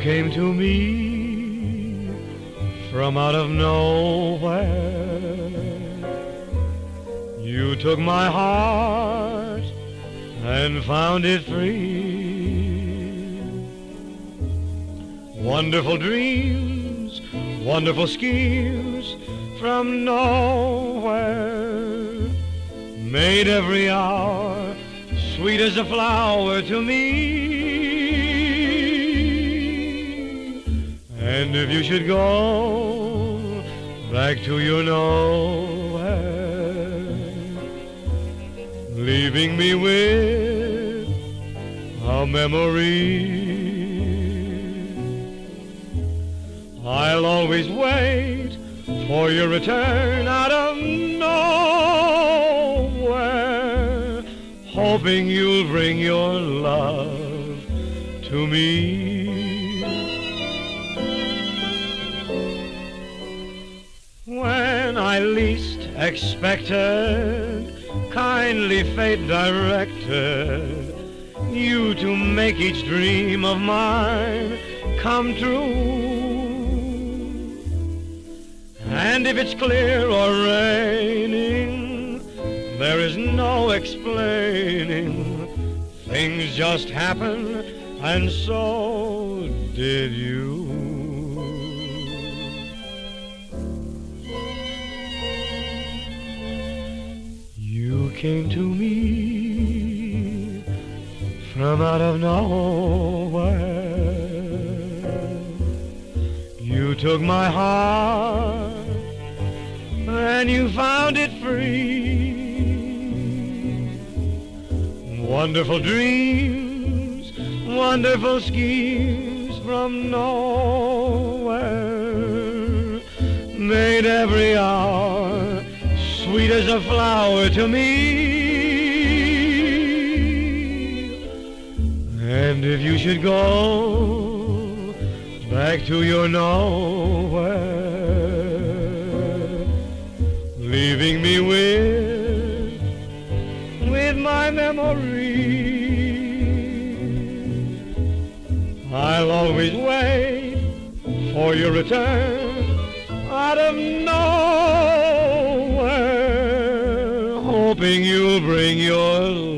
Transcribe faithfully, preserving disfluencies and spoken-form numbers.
came to me from out of nowhere. You took my heart and found it free. Wonderful dreams, wonderful schemes from nowhere made every hour sweet as a flower to me. And if you should go back to your nowhere, leaving me with a memory, I'll always wait for your return out of nowhere, hoping you'll bring your love to me. When I least expected, kindly fate directed you to make each dream of mine come true. And if it's clear or raining, there is no explaining. Things just happen, and so did you. You came to me from out of nowhere. You took my heart and you found it free. Wonderful dreams, wonderful schemes from nowhere made every hour sweet as a flower to me. And if you should go back to your nowhere, leaving me with, with my memory, I'll always wait for your return out of nowhere, hoping you'll bring your